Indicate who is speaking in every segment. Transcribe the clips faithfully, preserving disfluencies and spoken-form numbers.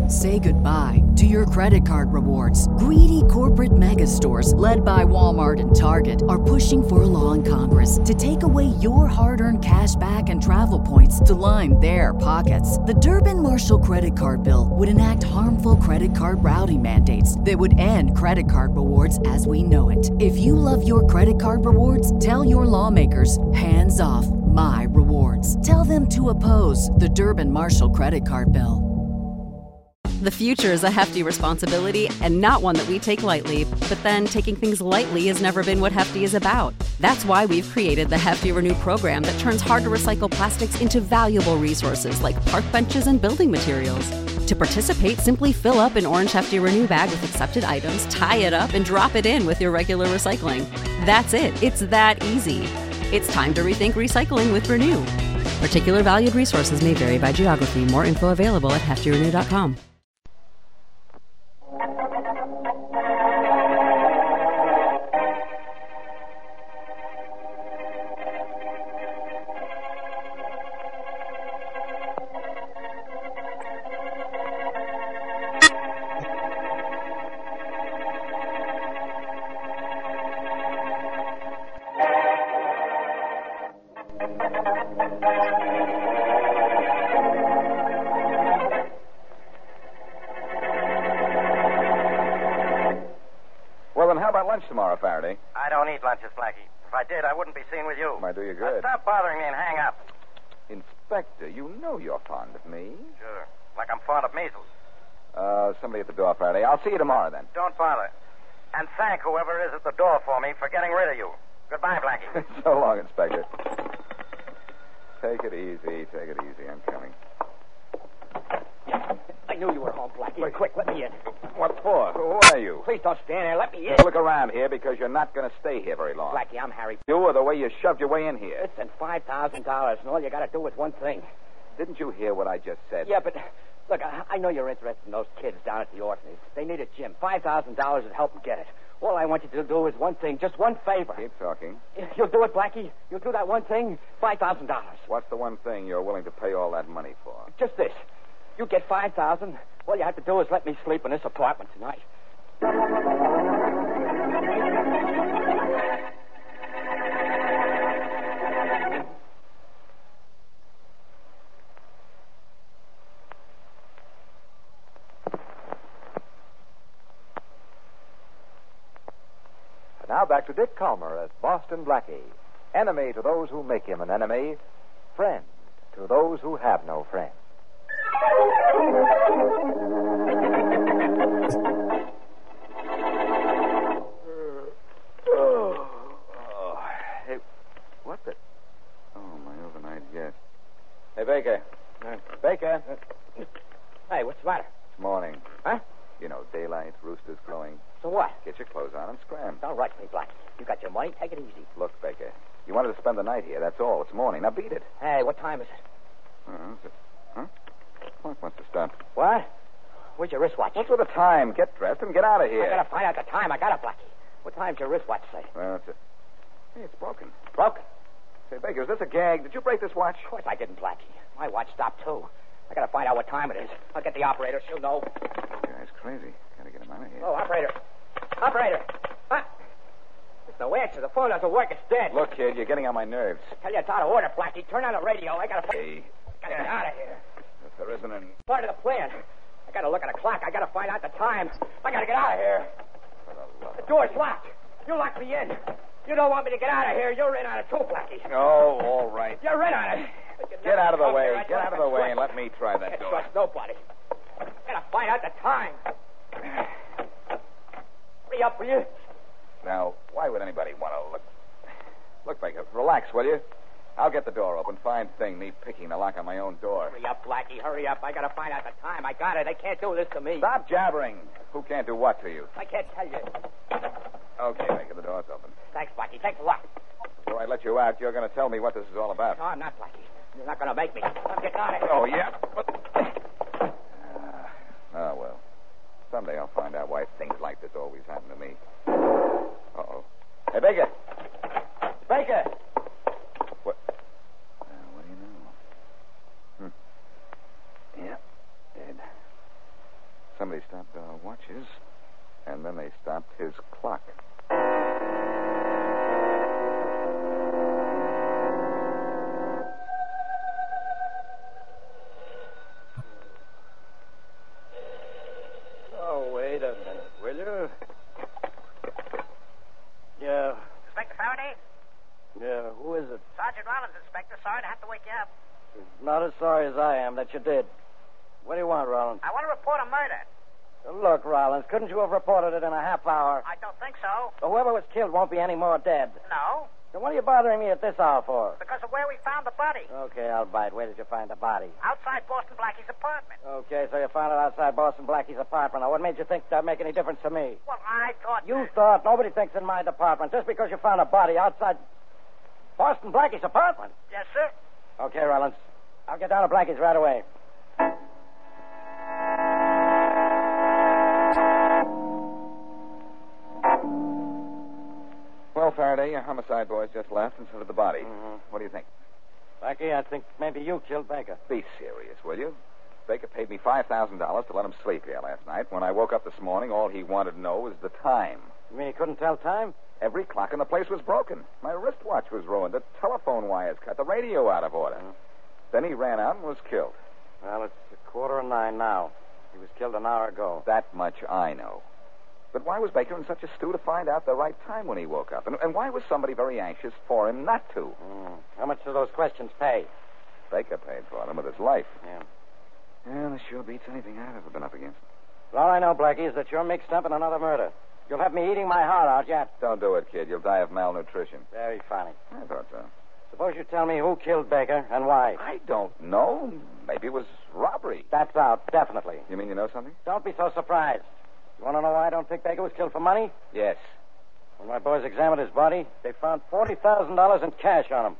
Speaker 1: Say goodbye to your credit card rewards. Greedy corporate mega stores, led by Walmart and Target, are pushing for a law in Congress to take away your hard-earned cash back and travel points to line their pockets. The Durbin-Marshall credit card bill would enact harmful credit card routing mandates that would end credit card rewards as we know it. If you love your credit card rewards, tell your lawmakers, hands off my rewards. Tell them to oppose the Durbin-Marshall credit card bill.
Speaker 2: The future is a hefty responsibility and not one that we take lightly. But then taking things lightly has never been what Hefty is about. That's why we've created the Hefty Renew program that turns hard-to-recycle plastics into valuable resources like park benches and building materials. To participate, simply fill up an orange Hefty Renew bag with accepted items, tie it up, and drop it in with your regular recycling. That's it. It's that easy. It's time to rethink recycling with Renew. Particular valued resources may vary by geography. More info available at hefty renew dot com.
Speaker 3: Tomorrow, Faraday.
Speaker 4: I don't eat lunches, Blackie. If I did, I wouldn't be seen with you.
Speaker 3: Might do you good.
Speaker 4: Now stop bothering me and hang up.
Speaker 3: Inspector, you know you're fond of me.
Speaker 4: Sure. Like I'm fond of measles.
Speaker 3: Uh, somebody at the door, Faraday. I'll see you tomorrow, then.
Speaker 4: Don't bother. And thank whoever is at the door for me for getting rid of you. Goodbye, Blackie.
Speaker 3: So long, Inspector. Take it easy. Take it easy. I'm coming.
Speaker 5: I knew you were home, Blackie. Wait. Quick, let me in.
Speaker 3: What for? Who are you?
Speaker 5: Please don't stand there. Let me in.
Speaker 3: Look around here because you're not going to stay here very long.
Speaker 5: Blackie, I'm Harry.
Speaker 3: You or the way you shoved your way in here.
Speaker 5: Listen, five thousand dollars, and all you got to do is one thing.
Speaker 3: Didn't you hear what I just said?
Speaker 5: Yeah, but look, I, I know you're interested in those kids down at the orphanage. They need a gym. five thousand dollars would help them get it. All I want you to do is one thing, just one favor.
Speaker 3: Keep talking.
Speaker 5: You'll do it, Blackie? You'll do that one thing? five thousand dollars.
Speaker 3: What's the one thing you're willing to pay all that money for?
Speaker 5: Just this. You get five thousand dollars. All you have to do is let me sleep in this apartment tonight.
Speaker 6: Now back to Dick Calmer as Boston Blackie. Enemy to those who make him an enemy. Friend to those who have no friend.
Speaker 3: Oh, hey, what the? Oh, my overnight guest. Hey, Baker. Uh, Baker.
Speaker 5: Hey, what's the matter?
Speaker 3: It's morning.
Speaker 5: Huh?
Speaker 3: You know, daylight, roosters crowing.
Speaker 5: So what?
Speaker 3: Get your clothes on and scram.
Speaker 5: Don't rush me, Blackie. You got your money? Take it easy.
Speaker 3: Look, Baker, you wanted to spend the night here. That's all. It's morning. Now beat it.
Speaker 5: Hey, what time is it?
Speaker 3: Uh, is it? Huh? Clock must have stopped.
Speaker 5: What? Where's your wristwatch?
Speaker 3: What's with the time? Get dressed and get out of here.
Speaker 5: I gotta find out the time. I got it, Blackie. What time's your wristwatch say?
Speaker 3: Well, it's a... Hey, it's broken.
Speaker 5: Broken?
Speaker 3: Say, Baker, is this a gag? Did you break this watch?
Speaker 5: Of course I didn't, Blackie. My watch stopped, too. I gotta find out what time it is. I'll get the operator. She'll know.
Speaker 3: This guy's crazy. Gotta get him out of here.
Speaker 5: Oh, operator. Operator. Huh? There's no answer. The phone doesn't work. It's dead.
Speaker 3: Look, kid, you're getting on my nerves.
Speaker 5: I tell you, it's out of order, Blackie. Turn on the radio. I gotta...
Speaker 3: Hey.
Speaker 5: Gotta get out of here.
Speaker 3: If there isn't any...
Speaker 5: Part of the plan. I gotta look at the clock. I gotta find out the time. I gotta get out of here.
Speaker 3: For the love
Speaker 5: The door's locked. You locked me in. You don't want me to get out of here. You're in on it too, Blackie.
Speaker 3: Oh, all right.
Speaker 5: You're in on it.
Speaker 3: Get out of the way. Get out of the way and let me try that
Speaker 5: I
Speaker 3: door.
Speaker 5: trust nobody. I gotta find out the time. Hurry up, will you?
Speaker 3: Now, why would anybody want to look... Look, Baker, relax, will you? I'll get the door open. Fine thing, me picking the lock on my own door.
Speaker 5: Hurry up, Blackie. Hurry up. I gotta find out the time. I got it. They can't do this to me.
Speaker 3: Stop jabbering. Who can't do what to you?
Speaker 5: I can't tell you.
Speaker 3: Okay, Baker, the door's open.
Speaker 5: Thanks, Blackie. Thanks a lot.
Speaker 3: Before I let you out, you're going to tell me what this is all about.
Speaker 5: No, I'm not, Blackie. You're not gonna make me. I'm getting out of here.
Speaker 3: Oh, yeah? But... Uh, oh, well. Someday I'll find out why things like this always happen to me. Uh-oh. Hey, Baker! Baker! What? Uh, what do you know? Hmm. Yeah, dead. Somebody stopped our watches, and then they stopped his clock.
Speaker 5: Oh, wait a minute, will you? Yeah,
Speaker 4: Inspector Faraday?
Speaker 5: yeah, who is it?
Speaker 4: Sergeant Rollins, Inspector. Sorry to have to wake you up.
Speaker 5: Not as sorry as I am that you did. What do you want, Rollins?
Speaker 4: I want to report a murder.
Speaker 5: Look, Rollins, couldn't you have reported it in a half hour?
Speaker 4: I don't think so.
Speaker 5: Well, whoever was killed won't be any more dead.
Speaker 4: No,
Speaker 5: Then what are you bothering me at this hour for?
Speaker 4: because of where we found the body.
Speaker 5: Okay, I'll bite. Where did you find the body?
Speaker 4: Outside Boston Blackie's apartment.
Speaker 5: Okay, so you found it outside Boston Blackie's apartment. Now, what made you think that'd make any difference to me?
Speaker 4: Well, I thought...
Speaker 5: You thought nobody thinks in my department just because you found a body outside Boston Blackie's apartment.
Speaker 4: Yes, sir.
Speaker 5: Okay, Rollins. I'll get down to Blackie's right away.
Speaker 3: Well, Faraday, your homicide boys just left, and so did the body.
Speaker 5: Mm-hmm.
Speaker 3: What do you think?
Speaker 5: Blackie, I think maybe you killed Baker.
Speaker 3: Be serious, will you? Baker paid me five thousand dollars to let him sleep here last night. When I woke up this morning, all he wanted to know was the time.
Speaker 5: You mean you couldn't tell time?
Speaker 3: Every clock in the place was broken. My wristwatch was ruined. The telephone wires cut. The radio out of order.
Speaker 5: Mm-hmm.
Speaker 3: Then he ran out and was killed.
Speaker 5: Well, it's a quarter of nine now. He was killed an hour ago.
Speaker 3: That much I know. But why was Baker in such a stew to find out the right time when he woke up? And, and why was somebody very anxious for him not to?
Speaker 5: Mm. How much do those questions pay?
Speaker 3: Baker paid for them with his life.
Speaker 5: Yeah.
Speaker 3: Yeah, this sure beats anything I've ever been up against.
Speaker 5: All I know, Blackie, is that you're mixed up in another murder. You'll have me eating my heart out yet.
Speaker 3: Don't do it, kid. You'll die of malnutrition.
Speaker 5: Very funny.
Speaker 3: I thought so.
Speaker 5: Suppose you tell me who killed Baker and why.
Speaker 3: I don't know. Maybe it was robbery.
Speaker 5: That's out, definitely.
Speaker 3: You mean you know something?
Speaker 5: Don't be so surprised. You want to know why I don't think Baker was killed for money?
Speaker 3: Yes.
Speaker 5: When my boys examined his body, they found forty thousand dollars in cash on him.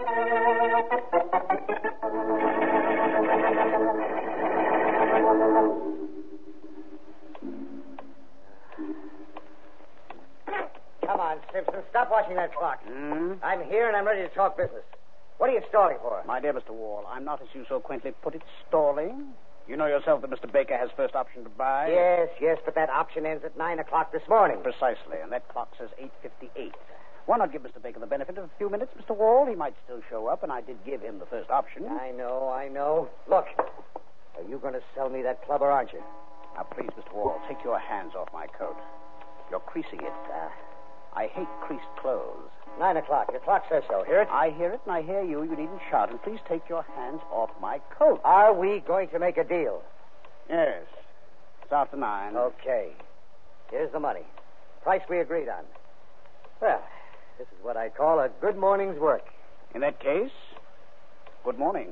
Speaker 7: Come on, Simpson. Stop watching that clock.
Speaker 8: Hmm?
Speaker 7: I'm here and I'm ready to talk business. What are you stalling for?
Speaker 8: My dear Mister Wall, I'm not, as you so quaintly put it, stalling. You know yourself that Mister Baker has first option to buy.
Speaker 7: Yes, yes, but that option ends at nine o'clock this morning.
Speaker 8: Precisely, and that clock says eight fifty-eight. Why not give Mister Baker the benefit of a few minutes, Mister Wall? He might still show up, and I did give him the first option.
Speaker 7: I know, I know. Look, are you going to sell me that club or aren't you?
Speaker 8: Now, please, Mister Wall, take your hands off my coat. You're creasing it. Uh, I hate creased clothes.
Speaker 7: Nine o'clock. Your clock says so. Hear it?
Speaker 8: I hear it, and I hear you. You needn't shout. And please take your hands off my coat.
Speaker 7: Are we going to make a deal?
Speaker 8: Yes. It's after nine.
Speaker 7: Okay. Here's the money. Price we agreed on. Well, this is what I call a good morning's work.
Speaker 8: In that case, good morning.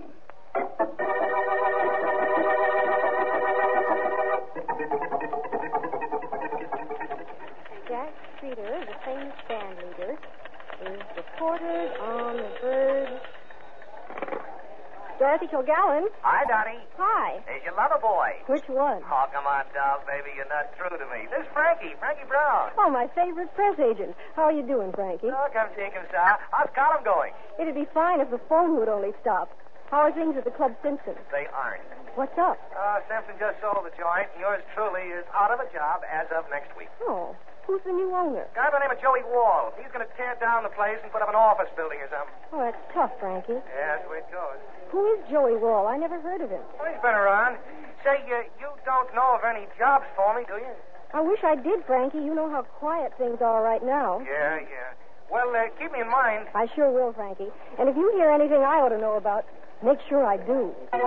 Speaker 9: Jack Streeter, the famous band leader, is reported on the verge. Dorothy Kilgallen.
Speaker 4: Hi, Donnie.
Speaker 9: Hi.
Speaker 4: There's your lover boy.
Speaker 9: Which one?
Speaker 4: Oh, come on, doll, baby. You're not true to me. This is Frankie, Frankie Brown.
Speaker 9: Oh, my favorite press agent. How are you doing, Frankie?
Speaker 4: Oh, come take him, sir. How's column going?
Speaker 9: It'd be fine if the phone would only stop. How are things at the Club Simpson?
Speaker 4: They aren't.
Speaker 9: What's up?
Speaker 4: Uh, Simpson just sold the joint, and yours truly is out of a job as of next week.
Speaker 9: Oh, who's the new owner?
Speaker 4: Guy by the name of Joey Wall. He's going to tear down the place and put up an office building or something.
Speaker 9: Oh, that's tough, Frankie.
Speaker 4: Yeah, that's the way it goes.
Speaker 9: Who is Joey Wall? I never heard of him.
Speaker 4: Well, he's been around. Say, uh, you don't know of any jobs for me, do you?
Speaker 9: I wish I did, Frankie. You know how quiet things are right now.
Speaker 4: Yeah, yeah. Well, uh, keep me in mind.
Speaker 9: I sure will, Frankie. And if you hear anything I ought to know about, make sure I do.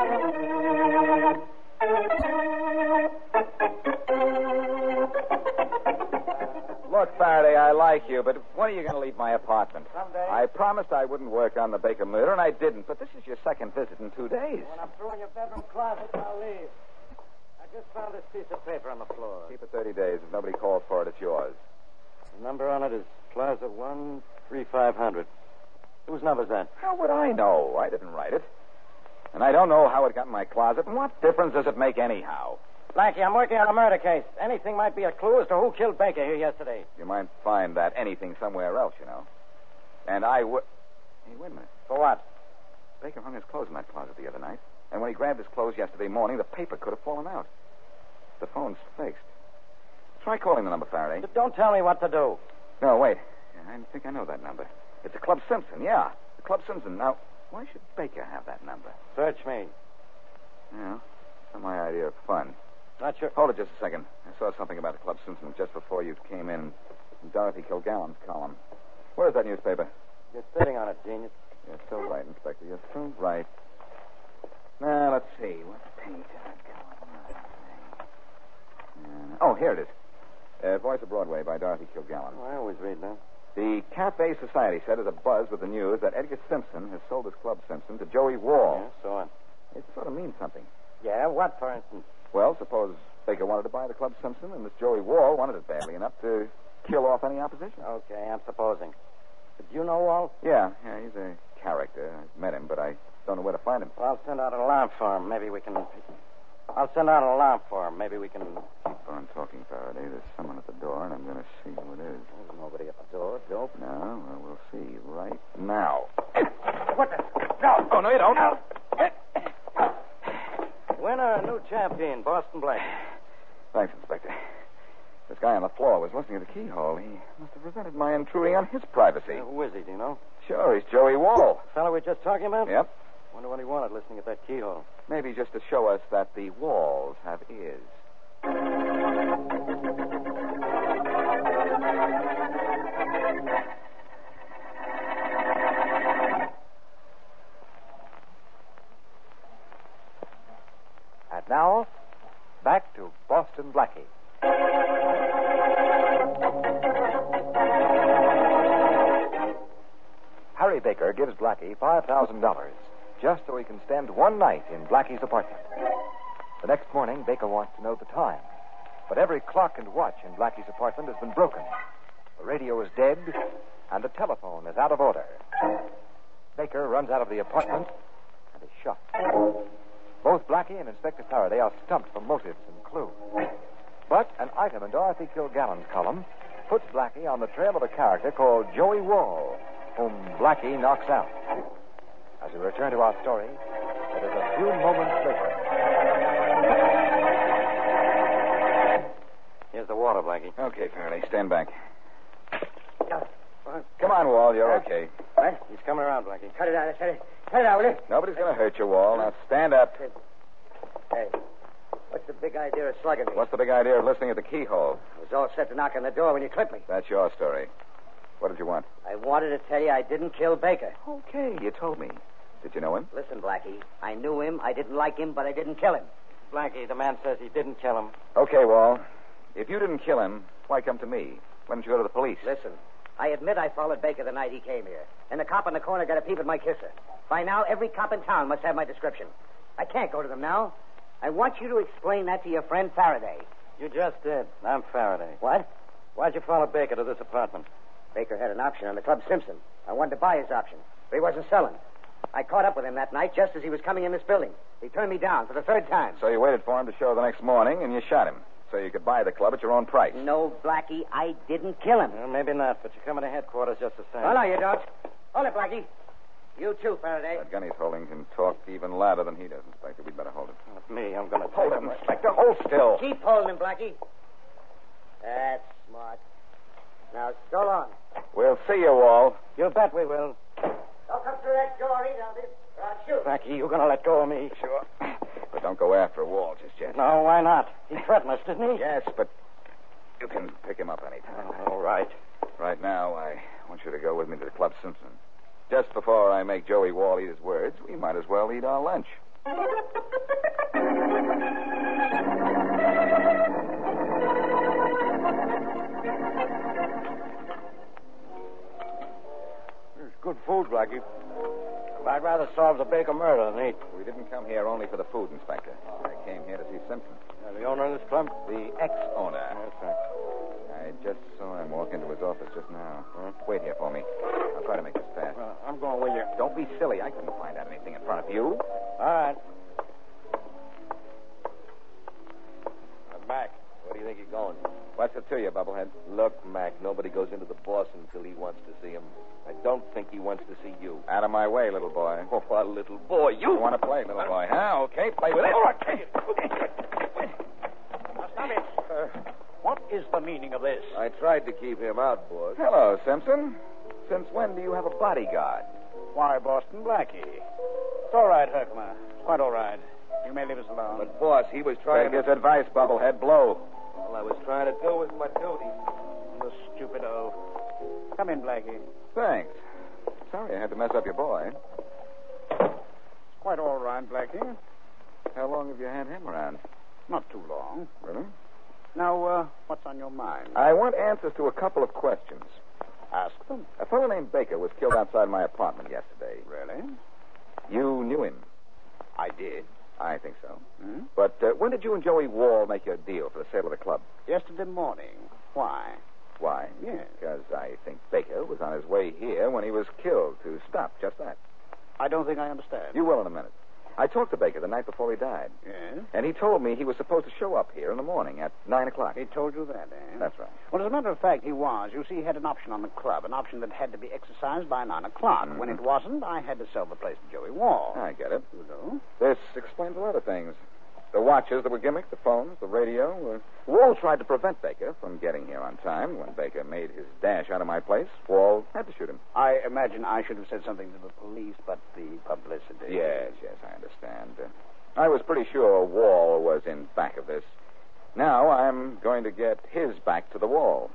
Speaker 3: Look, Faraday, I like you, but when are you going to leave my apartment?
Speaker 5: Someday.
Speaker 3: I promised I wouldn't work on the Baker murder, and I didn't. But this is your second visit in two days.
Speaker 5: When I'm through in your bedroom closet, I'll leave. I just found this piece of paper on the floor.
Speaker 3: Keep it thirty days. If nobody calls for it, it's yours.
Speaker 5: The number on it is Plaza one three five hundred. Whose number's that?
Speaker 3: How would I know? I didn't write it. And I don't know how it got in my closet. And what difference does it make anyhow?
Speaker 5: Blackie, I'm working on a murder case. Anything might be a clue as to who killed Baker here yesterday.
Speaker 3: You might find that anything somewhere else, you know. And I would... Hey, wait a minute.
Speaker 5: For what?
Speaker 3: Baker hung his clothes in that closet the other night. And when he grabbed his clothes yesterday morning, the paper could have fallen out. The phone's fixed. Try calling the number, Faraday.
Speaker 7: Don't tell me what to do.
Speaker 3: No, wait. I think I know that number. It's a Club Simpson, yeah. The Club Simpson. Now, why should Baker have that number?
Speaker 7: Search me.
Speaker 3: Yeah, that's my idea of fun.
Speaker 7: Not sure.
Speaker 3: Hold it just a second. I saw something about the Club Simpson just before you came in in Dorothy Kilgallen's column. Where's that newspaper?
Speaker 7: You're sitting on it, genius.
Speaker 3: You're so right, Inspector. You're so right. Now, let's see. What page did that go on? Uh, oh, here it is. Uh, Voice of Broadway by Dorothy Kilgallen.
Speaker 7: Oh, I always read that.
Speaker 3: The Cafe Society set is abuzz with the news that Edgar Simpson has sold his Club Simpson to Joey Wall.
Speaker 7: Yeah, so on.
Speaker 3: It sort of means something.
Speaker 7: Yeah, what, for instance?
Speaker 3: Well, suppose Baker wanted to buy the Club Simpson, and this Joey Wall wanted it badly enough to kill off any opposition.
Speaker 7: Okay, I'm supposing. But you know Wall?
Speaker 3: Yeah, yeah, he's a character. I've met him, but I don't know where to find him.
Speaker 7: Well, I'll send out an alarm for him. Maybe we can... I'll send out an alarm for him. Maybe we can...
Speaker 3: Keep on talking, Faraday. There's someone at the door, and I'm going to see who it is.
Speaker 7: There's nobody at the door. Dope.
Speaker 3: No, well, we'll see right now.
Speaker 7: What the... No!
Speaker 3: Oh, no, you don't.
Speaker 7: No! Winner, new champion, Boston Black.
Speaker 3: Thanks, Inspector. This guy on the floor was listening to the keyhole. He must have resented my intruding on his privacy.
Speaker 7: Uh, who is he, do you know?
Speaker 3: Sure, he's Joey Wall.
Speaker 7: The fellow we were just talking about?
Speaker 3: Yep.
Speaker 7: Wonder what he wanted listening at that keyhole.
Speaker 3: Maybe just to show us that the walls have ears.
Speaker 6: And now, back to Boston Blackie. Harry Baker gives Blackie five thousand dollars just so he can spend one night in Blackie's apartment. The next morning, Baker wants to know the time. But every clock and watch in Blackie's apartment has been broken. The radio is dead, and the telephone is out of order. Baker runs out of the apartment and is shot. Both Blackie and Inspector Faraday are stumped for motives and clues. But an item in Dorothy Kilgallen's column puts Blackie on the trail of a character called Joey Wall, whom Blackie knocks out. As we return to our story, it is a few moments later.
Speaker 7: Here's the water, Blackie.
Speaker 3: Okay, Faraday, stand back. Come on, Wall, you're okay.
Speaker 7: What? He's coming around, Blackie. Cut it out. Cut it, cut it out, will you?
Speaker 3: Nobody's going to hurt you, Wall. Now stand up.
Speaker 7: Hey, what's the big idea of slugging me?
Speaker 3: What's the big idea of listening at the keyhole?
Speaker 7: I was all set to knock on the door when you clipped me.
Speaker 3: That's your story. What did you want?
Speaker 7: I wanted to tell you I didn't kill Baker.
Speaker 3: Okay, you told me. Did you know him?
Speaker 7: Listen, Blackie, I knew him. I didn't like him, but I didn't kill him. Blackie, the man says he didn't kill him.
Speaker 3: Okay, Wall. If you didn't kill him, why come to me? Why didn't you go to the police?
Speaker 7: Listen, I admit I followed Baker the night he came here. And the cop on the corner got a peep at my kisser. By now, every cop in town must have my description. I can't go to them now. I want you to explain that to your friend Faraday. You just did. I'm Faraday. What? Why'd you follow Baker to this apartment? Baker had an option on the Club Simpson. I wanted to buy his option, but he wasn't selling. I caught up with him that night just as he was coming in this building. He turned me down for the third time.
Speaker 3: So you waited for him to show the next morning, and you shot him, so you could buy the club at your own price.
Speaker 7: No, Blackie, I didn't kill him. Well, maybe not, but you're coming to headquarters just the same. Oh, no, you don't. Hold it, Blackie. You too, Faraday.
Speaker 3: That gun he's holding can talk even louder than he does, Inspector. We'd better hold it.
Speaker 7: Not me. I'm going to
Speaker 3: hold him, Inspector. Hold still.
Speaker 7: Keep holding him, Blackie. That's smart. Now, so long.
Speaker 3: We'll see you, Wall.
Speaker 7: You bet we will. Don't come through that door either, or I'll shoot. Blackie, you're going to let go of me.
Speaker 3: Sure. But don't go after Wall just yet.
Speaker 7: No, why not? He threatened us, didn't he?
Speaker 3: Yes, but you can pick him up anytime.
Speaker 7: Oh, all right.
Speaker 3: Right now, I want you to go with me to the Club Simpson. Just before I make Joey Wall eat his words, we might as well eat our lunch.
Speaker 7: It's good food, Blackie. I'd rather solve the Baker murder than eat.
Speaker 3: We didn't come here only for the food, Inspector. I came here to see Simpson.
Speaker 7: Uh, the owner of this club?
Speaker 3: The ex-owner.
Speaker 7: That's right.
Speaker 3: I just saw him walk into his office just now. Huh? Wait here for me. I'll try to make this fast.
Speaker 7: Uh, I'm going with you.
Speaker 3: Don't be silly. I couldn't find out anything in front of you.
Speaker 7: All right.
Speaker 10: Uh, Mac, where do you think you're going?
Speaker 3: What's it to you, Bubblehead?
Speaker 10: Look, Mac, nobody goes into the boss until he wants to see him. I don't think he wants to see you.
Speaker 3: Out of my way, little boy.
Speaker 10: Oh, what little boy? You,
Speaker 3: you want to play, little boy, huh? Okay, play with it.
Speaker 10: All right, take it.
Speaker 7: Now, stop
Speaker 8: Uh, what is the meaning of this?
Speaker 10: I tried to keep him out, boss.
Speaker 3: Hello, Simpson. Since when do you have a bodyguard?
Speaker 8: Why, Boston Blackie. It's all right, Herkimer. It's quite all right. You may leave us alone.
Speaker 10: But, boss, he was trying
Speaker 3: Take
Speaker 10: to...
Speaker 3: his advice, Bubblehead. Blow.
Speaker 10: All I was trying to do was my duty.
Speaker 8: The stupido. Come in, Blackie.
Speaker 3: Thanks. Sorry I had to mess up your boy.
Speaker 8: It's quite all right, Blackie.
Speaker 3: How long have you had him around?
Speaker 8: Not too long.
Speaker 3: Really?
Speaker 8: Now, uh, what's on your mind?
Speaker 3: I want answers to a couple of questions.
Speaker 8: Ask them.
Speaker 3: A fellow named Baker was killed outside my apartment yesterday.
Speaker 8: Really?
Speaker 3: You knew him.
Speaker 8: I did.
Speaker 3: I think so.
Speaker 8: Hmm?
Speaker 3: But uh, when did you and Joey Wall make your deal for the sale of the club?
Speaker 8: Yesterday morning. Why?
Speaker 3: Why?
Speaker 8: Yes.
Speaker 3: Because I think Baker was on his way here when he was killed to stop just that.
Speaker 8: I don't think I understand.
Speaker 3: You will in a minute. I talked to Baker the night before he died.
Speaker 8: Yes?
Speaker 3: And he told me he was supposed to show up here in the morning at nine o'clock.
Speaker 8: He told you that, eh?
Speaker 3: That's right.
Speaker 8: Well, as a matter of fact, he was. You see, he had an option on the club, an option that had to be exercised by nine o'clock.
Speaker 3: Mm-hmm.
Speaker 8: When it wasn't, I had to sell the place to Joey Wall.
Speaker 3: I get it.
Speaker 8: You know?
Speaker 3: This explains a lot of things. The watches that were gimmicked, the phones, the radio. Uh, Wall tried to prevent Baker from getting here on time. When Baker made his dash out of my place, Wall had to shoot him.
Speaker 8: I imagine I should have said something to the police, but the publicity...
Speaker 3: Yes, yes, I understand. Uh, I was pretty sure Wall was in back of this. Now I'm going to get his back to the wall.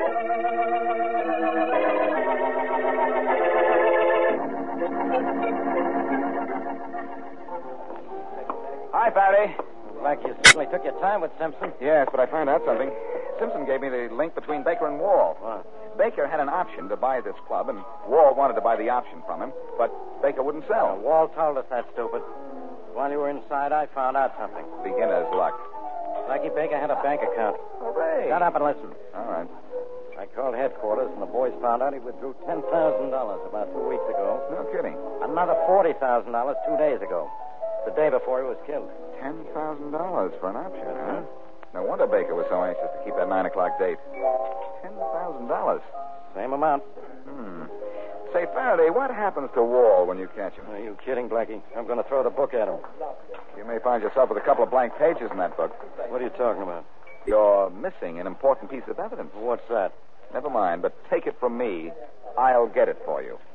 Speaker 3: Hi, Faraday.
Speaker 11: Like you certainly took your time with Simpson.
Speaker 3: Yes, but I found out something. Simpson gave me the link between Baker and Wall.
Speaker 11: What?
Speaker 3: Baker had an option to buy this club, and Wall wanted to buy the option from him, but Baker wouldn't sell.
Speaker 11: Now, Wall told us that, stupid. While you were inside, I found out something.
Speaker 3: Beginner's luck.
Speaker 11: Blackie Baker had a bank account.
Speaker 3: Hooray.
Speaker 11: Shut up and listen.
Speaker 3: All right.
Speaker 11: I called headquarters, and the boys found out he withdrew ten thousand dollars about two weeks ago.
Speaker 3: No kidding.
Speaker 11: Another forty thousand dollars two days ago. The day before he was killed.
Speaker 3: Ten thousand dollars for an option, huh? No wonder Baker was so anxious to keep that nine o'clock date. Ten thousand dollars.
Speaker 11: Same amount.
Speaker 3: Hmm. Say, Faraday, what happens to Wall when you catch him?
Speaker 11: Are you kidding, Blackie? I'm going to throw the book at him.
Speaker 3: You may find yourself with a couple of blank pages in that book.
Speaker 11: What are you talking about?
Speaker 3: You're missing an important piece of evidence.
Speaker 11: What's that?
Speaker 3: Never mind, but take it from me. I'll get it for you.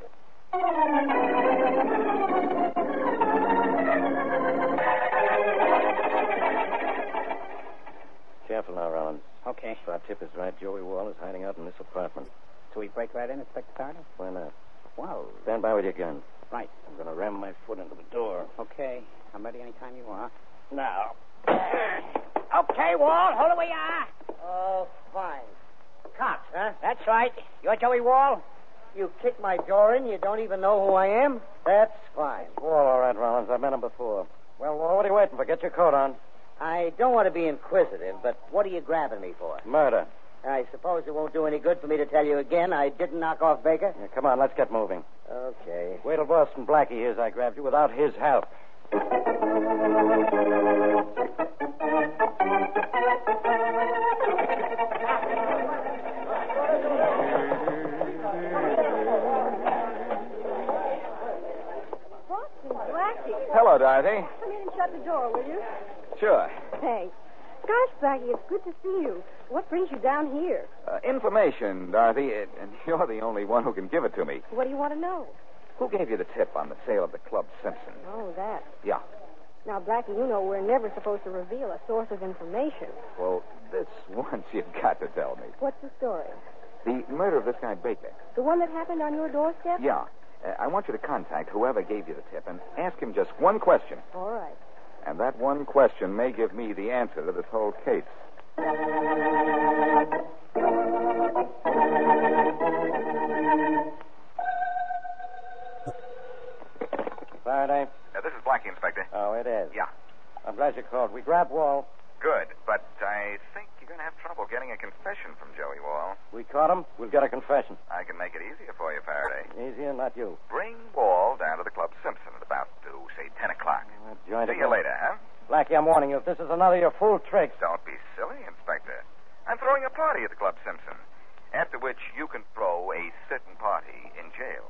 Speaker 11: Careful now, Rollins.
Speaker 8: Okay.
Speaker 11: If our tip is right, Joey Wall is hiding out in this apartment.
Speaker 8: So we break right in, Inspector Carter?
Speaker 11: Why not?
Speaker 8: Well,
Speaker 11: Stand by with your gun.
Speaker 8: right.
Speaker 11: I'm going to ram my foot into the door.
Speaker 8: Okay. I'm ready anytime you are.
Speaker 11: Now.
Speaker 7: Okay, Wall, hold it where you are. Oh, fine. Cops, huh? That's right. You're Joey Wall? You kicked my door in. You don't even know who I am? That's fine.
Speaker 11: Wall, all right, Rollins. I've met him before. Well, Wall, what are you waiting for? Get your coat on.
Speaker 7: I don't want to be inquisitive, but what are you grabbing me for?
Speaker 11: Murder.
Speaker 7: I suppose it won't do any good for me to tell you again I didn't knock off Baker?
Speaker 11: Yeah, come on, let's get moving.
Speaker 7: Okay.
Speaker 11: Wait till Boston Blackie hears I grabbed you without his help.
Speaker 9: Boston Blackie.
Speaker 3: Hello, Dorothy.
Speaker 9: Come in and shut the door, will you?
Speaker 3: Sure.
Speaker 9: Thanks. Gosh, Blackie, it's good to see you. What brings you down here?
Speaker 3: Uh, information, Dorothy, and you're the only one who can give it to me.
Speaker 9: What do you want to know?
Speaker 3: Who gave you the tip on the sale of the Club Simpson?
Speaker 9: Oh, that.
Speaker 3: Yeah.
Speaker 9: Now, Blackie, you know we're never supposed to reveal a source of information.
Speaker 3: Well, this once you've got to tell me.
Speaker 9: What's the story?
Speaker 3: The murder of this guy Baker.
Speaker 9: The one that happened on your doorstep?
Speaker 3: Yeah. Uh, I want you to contact whoever gave you the tip and ask him just one question.
Speaker 9: All right.
Speaker 3: And that one question may give me the answer to this whole case.
Speaker 11: Faraday?
Speaker 3: Uh, this is Blackie, Inspector.
Speaker 11: Oh, it is.
Speaker 3: Yeah.
Speaker 11: I'm glad you called. We grabbed Wall.
Speaker 3: Good, but I think you're going to have trouble getting a confession from Joey Wall.
Speaker 11: We caught him. We'll get a confession.
Speaker 3: I can make it easier for you, Faraday.
Speaker 11: Easier, not you.
Speaker 3: Bring Wall down to the Club Simpson at about, oh, say, ten o'clock.
Speaker 11: That joint
Speaker 3: See you
Speaker 11: again.
Speaker 3: later, huh?
Speaker 11: Blackie, I'm warning you. If this is another of your fool tricks.
Speaker 3: Don't be silly, Inspector. I'm throwing a party at the Club Simpson, after which you can throw a sitting party in jail.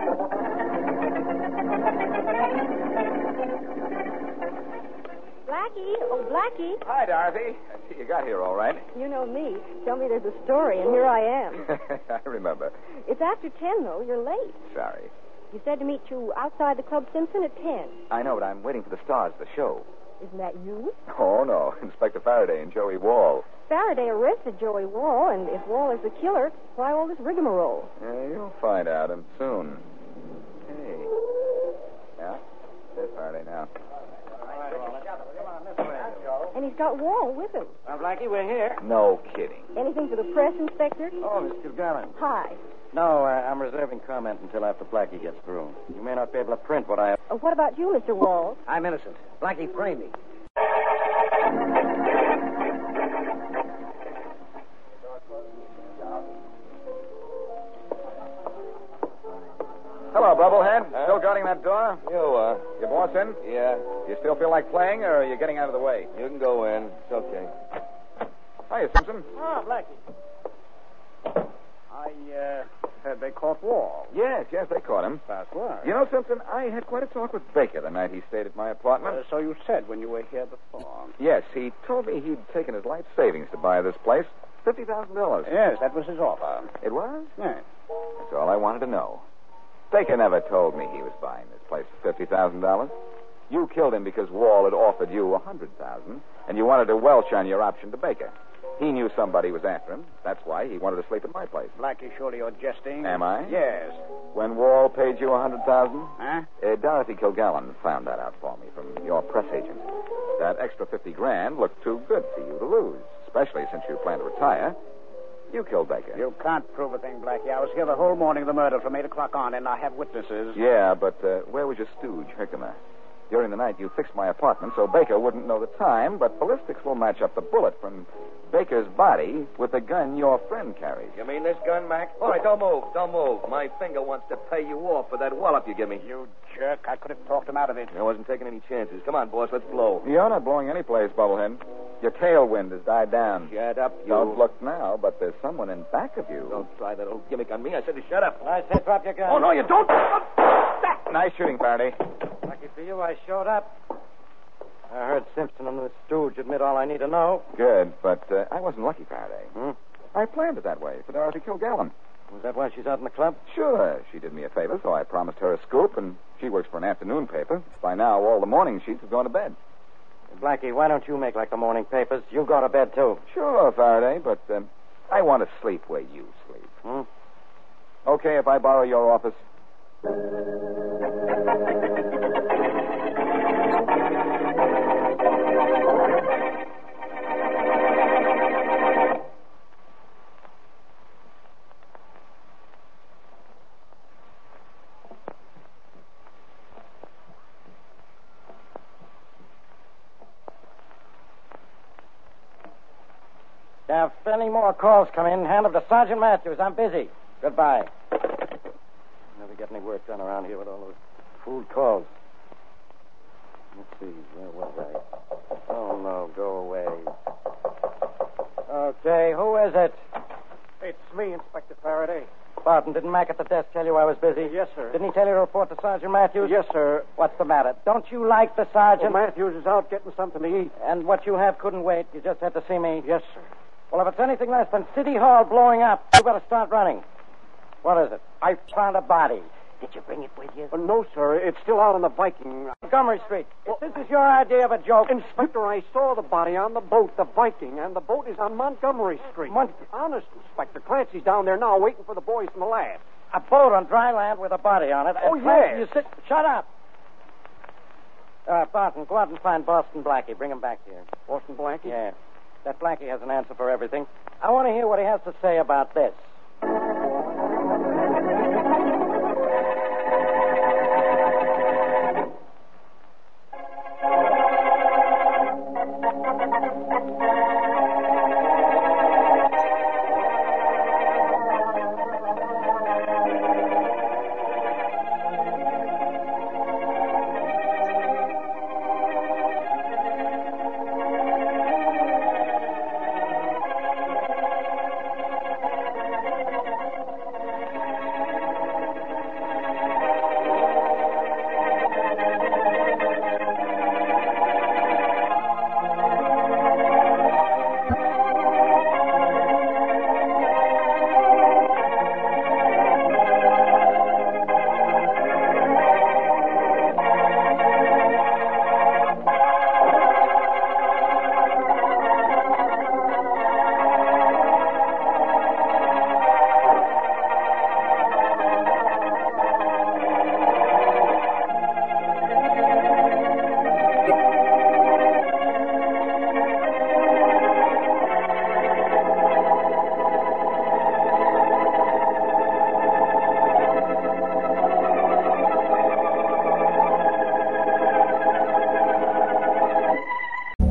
Speaker 9: Blackie, Blackie. Oh, Blackie.
Speaker 3: Hi, Dorothy. I see you got here all right.
Speaker 9: You know me. Tell me there's a story, and here I am.
Speaker 3: I remember.
Speaker 9: It's after ten, though. You're late.
Speaker 3: Sorry.
Speaker 9: You said to meet you outside the Club Simpson at ten.
Speaker 3: I know, but I'm waiting for the stars of the show.
Speaker 9: Isn't that you?
Speaker 3: Oh, no. Inspector Faraday and Joey Wall.
Speaker 9: Faraday arrested Joey Wall, and if Wall is the killer, why all this rigmarole?
Speaker 3: Yeah, you'll find out, and soon. Hey. Yeah? There's Faraday now.
Speaker 9: And he's got Wall with him.
Speaker 11: Well, Blackie, we're here.
Speaker 3: No kidding.
Speaker 9: Anything for the press, Inspector?
Speaker 11: Oh, Miss Kilgallen.
Speaker 9: Hi.
Speaker 11: No, uh, I'm reserving comment until after Blackie gets through. You may not be able to print what I have.
Speaker 9: Uh, what about you, Mister Wall?
Speaker 7: I'm innocent. Blackie framed me.
Speaker 3: Hello, Bubblehead. Huh? Still guarding that door?
Speaker 10: You are.
Speaker 3: Your boss in?
Speaker 10: Yeah.
Speaker 3: You still feel like playing, or are you getting out of the way?
Speaker 10: You can go in. It's okay.
Speaker 3: Hiya, Simpson.
Speaker 8: Ah, Blackie. I, uh, heard they caught Wall.
Speaker 3: Yes, yes, they caught him.
Speaker 8: Fast work.
Speaker 3: You know, Simpson, I had quite a talk with Baker the night he stayed at my apartment.
Speaker 8: Uh, so you said when you were here before.
Speaker 3: Yes, he told me he'd taken his life savings to buy this place. fifty thousand dollars.
Speaker 8: Yes, that was his offer.
Speaker 3: It was?
Speaker 8: Yes.
Speaker 3: That's all I wanted to know. Baker never told me he was buying this place for fifty thousand dollars. You killed him because Wall had offered you one hundred thousand dollars, and you wanted to welch on your option to Baker. He knew somebody was after him. That's why he wanted to sleep at my place.
Speaker 8: Blackie, surely you're jesting.
Speaker 3: Am I?
Speaker 8: Yes.
Speaker 3: When Wall paid you one hundred thousand dollars?
Speaker 8: Huh?
Speaker 3: Uh, Dorothy Kilgallen found that out for me from your press agent. That extra fifty grand looked too good for you to lose, especially since you plan to retire. You killed Baker.
Speaker 8: You can't prove a thing, Blackie. I was here the whole morning of the murder from eight o'clock on, and I have witnesses.
Speaker 3: Yeah, but uh, where was your stooge, Herkimer? During the night, you fixed my apartment so Baker wouldn't know the time, but ballistics will match up the bullet from Baker's body with the gun your friend carries.
Speaker 10: You mean this gun, Mac? All right, don't move. Don't move. My finger wants to pay you off for that wallop you give me.
Speaker 8: You jerk. I could have talked him out of it.
Speaker 10: I wasn't taking any chances. Come on, boss. Let's blow.
Speaker 3: You're not blowing any place, Bubblehead. Your tailwind has died down.
Speaker 10: Shut up, you.
Speaker 3: Don't look now, but there's someone in back of you.
Speaker 10: Don't try that old gimmick on me. I said to shut up.
Speaker 11: I said drop your gun.
Speaker 10: Oh, no, you don't.
Speaker 3: Nice shooting, Faraday.
Speaker 11: Lucky for you, I showed up. I heard Simpson and the stooge admit all I need to know.
Speaker 3: Good, but uh, I wasn't lucky, Faraday.
Speaker 11: Hmm?
Speaker 3: I planned it that way for Dorothy Kilgallen.
Speaker 11: Was that why she's out in the club?
Speaker 3: Sure. She did me a favor, so I promised her a scoop, and she works for an afternoon paper. By now, all the morning sheets have gone to bed.
Speaker 11: Blackie, why don't you make like the morning papers? You go to bed, too.
Speaker 3: Sure, Faraday, but uh, I want to sleep where you sleep.
Speaker 11: Hmm?
Speaker 3: Okay, if I borrow your office?
Speaker 11: Now, if any more calls come in, hand them to Sergeant Matthews. I'm busy. Goodbye. Never get any work done around here with all those fool calls. Let's see, where was I? Oh, no, go away. Okay, who is it?
Speaker 8: It's me, Inspector Faraday.
Speaker 11: Barton, didn't Mac at the desk tell you I was busy?
Speaker 8: Yes, sir.
Speaker 11: Didn't he tell you to report to Sergeant Matthews?
Speaker 8: Yes, sir.
Speaker 11: What's the matter? Don't you like the sergeant?
Speaker 8: Well, Matthews is out getting something to eat.
Speaker 11: And what you have couldn't wait. You just had to see me.
Speaker 8: Yes, sir.
Speaker 11: Well, if it's anything less than City Hall blowing up, you better start running. What is it? I found a body. Did you bring it with you?
Speaker 8: Well, no, sir. It's still out on the Viking.
Speaker 11: Montgomery Street. If this is your idea of a joke...
Speaker 8: Inspector, I saw the body on the boat, the Viking, and the boat is on Montgomery Street.
Speaker 11: Mon-
Speaker 8: Honest, Inspector. Clancy's down there now waiting for the boys from the lab.
Speaker 11: A boat on dry land with a body on it.
Speaker 8: Oh,
Speaker 11: and Clancy,
Speaker 8: yes.
Speaker 11: You sit... Shut up. Uh, Barton, go out and find Boston Blackie. Bring him back here.
Speaker 8: Boston Blackie?
Speaker 11: Yeah. That Blackie has an answer for everything. I want to hear what he has to say about this.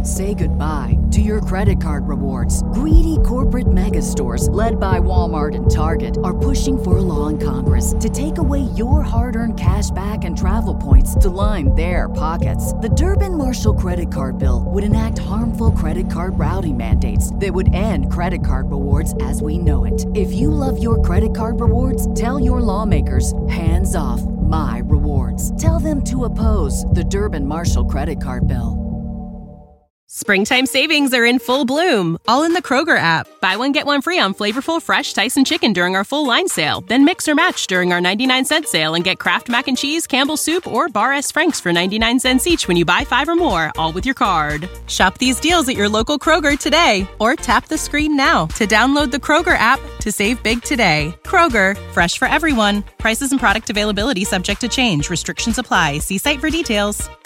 Speaker 1: Say goodbye to your credit card rewards. Greedy corporate mega stores, led by Walmart and Target, are pushing for a law in Congress to take away your hard-earned cash back and travel points to line their pockets. The Durbin-Marshall credit card bill would enact harmful credit card routing mandates that would end credit card rewards as we know it. If you love your credit card rewards, tell your lawmakers, hands off my rewards. Tell them to oppose the Durbin-Marshall credit card bill.
Speaker 12: Springtime savings are in full bloom, all in the Kroger app. Buy one, get one free on flavorful, fresh Tyson chicken during our full line sale. Then mix or match during our ninety-nine cent sale and get Kraft Mac and Cheese, Campbell's Soup, or Bar S. Frank's for ninety-nine cents each when you buy five or more, all with your card. Shop these deals at your local Kroger today, or tap the screen now to download the Kroger app to save big today. Kroger, fresh for everyone. Prices and product availability subject to change. Restrictions apply. See site for details.